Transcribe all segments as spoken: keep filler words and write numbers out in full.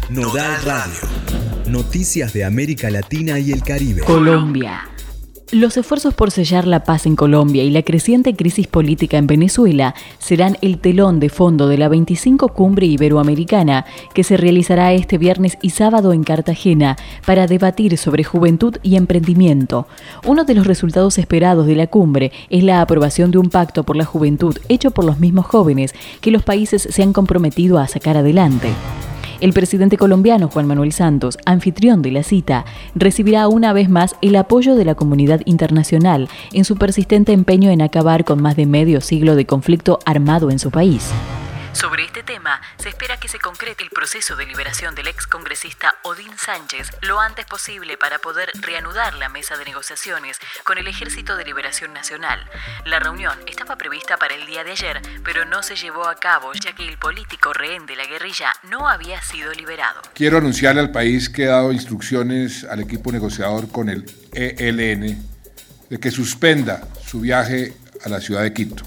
Nodal Radio. Noticias de América Latina y el Caribe. Colombia. Los esfuerzos por sellar la paz en Colombia y la creciente crisis política en Venezuela serán el telón de fondo de la veinticinco Cumbre Iberoamericana que se realizará este viernes y sábado en Cartagena para debatir sobre juventud y emprendimiento. Uno de los resultados esperados de la cumbre es la aprobación de un pacto por la juventud hecho por los mismos jóvenes que los países se han comprometido a sacar adelante. El presidente colombiano Juan Manuel Santos, anfitrión de la cita, recibirá una vez más el apoyo de la comunidad internacional en su persistente empeño en acabar con más de medio siglo de conflicto armado en su país. Sobre este tema, se espera que se concrete el proceso de liberación del excongresista Odín Sánchez lo antes posible para poder reanudar la mesa de negociaciones con el Ejército de Liberación Nacional. La reunión estaba prevista para el día de ayer, pero no se llevó a cabo ya que el político rehén de la guerrilla no había sido liberado. Quiero anunciarle al país que he dado instrucciones al equipo negociador con el E L N de que suspenda su viaje a la ciudad de Quito.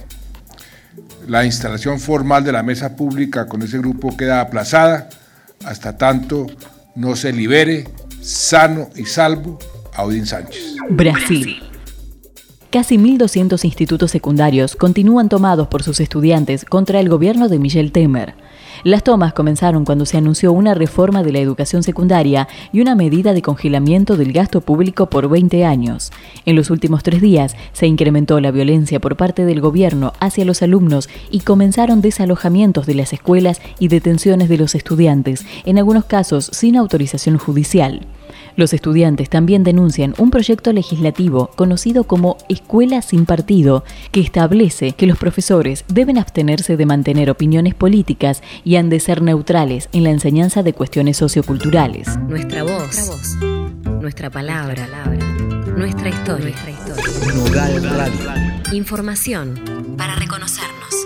La instalación formal de la mesa pública con ese grupo queda aplazada hasta tanto no se libere sano y salvo a Odín Sánchez. Brasil. Casi mil doscientos institutos secundarios continúan tomados por sus estudiantes contra el gobierno de Michel Temer. Las tomas comenzaron cuando se anunció una reforma de la educación secundaria y una medida de congelamiento del gasto público por veinte años. En los últimos tres días se incrementó la violencia por parte del gobierno hacia los alumnos y comenzaron desalojamientos de las escuelas y detenciones de los estudiantes, en algunos casos sin autorización judicial. Los estudiantes también denuncian un proyecto legislativo conocido como Escuela sin Partido, que establece que los profesores deben abstenerse de mantener opiniones políticas y han de ser neutrales en la enseñanza de cuestiones socioculturales. Nuestra voz, nuestra, voz, nuestra palabra, nuestra historia. Nuestra historia. Nodal Radio. Información para reconocernos.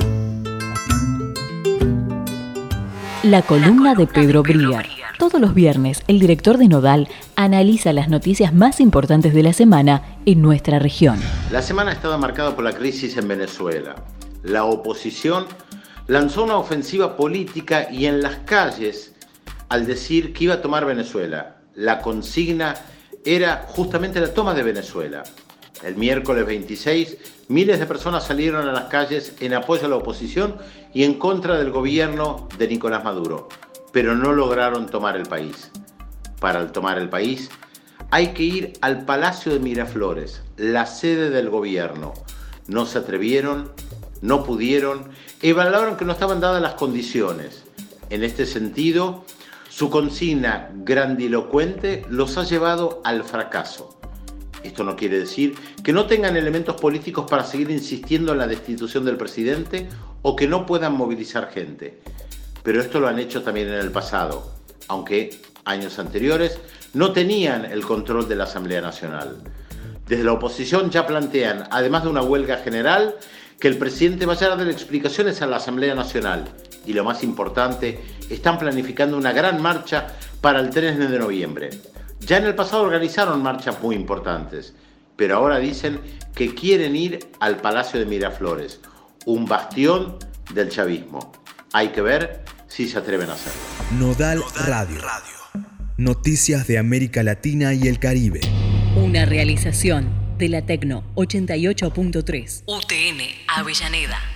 La columna de Pedro Briar. Todos los viernes, el director de Nodal analiza las noticias más importantes de la semana en nuestra región. La semana ha estado marcada por la crisis en Venezuela. La oposición lanzó una ofensiva política y en las calles al decir que iba a tomar Venezuela. La consigna era justamente la toma de Venezuela. El miércoles veintiséis, miles de personas salieron a las calles en apoyo a la oposición y en contra del gobierno de Nicolás Maduro, pero no lograron tomar el país. Para tomar el país hay que ir al Palacio de Miraflores, la sede del gobierno. No se atrevieron, no pudieron, evaluaron que no estaban dadas las condiciones. En este sentido, su consigna grandilocuente los ha llevado al fracaso. Esto no quiere decir que no tengan elementos políticos para seguir insistiendo en la destitución del presidente o que no puedan movilizar gente. Pero esto lo han hecho también en el pasado, aunque años anteriores no tenían el control de la Asamblea Nacional. Desde la oposición ya plantean, además de una huelga general, que el presidente vaya a dar explicaciones a la Asamblea Nacional. Y lo más importante, están planificando una gran marcha para el tres de noviembre. Ya en el pasado organizaron marchas muy importantes, pero ahora dicen que quieren ir al Palacio de Miraflores, un bastión del chavismo. Hay que ver si se atreven a hacerlo. Nodal Radio. Noticias de América Latina y el Caribe. Una realización de la Tecno ochenta y ocho punto tres. U T N Avellaneda.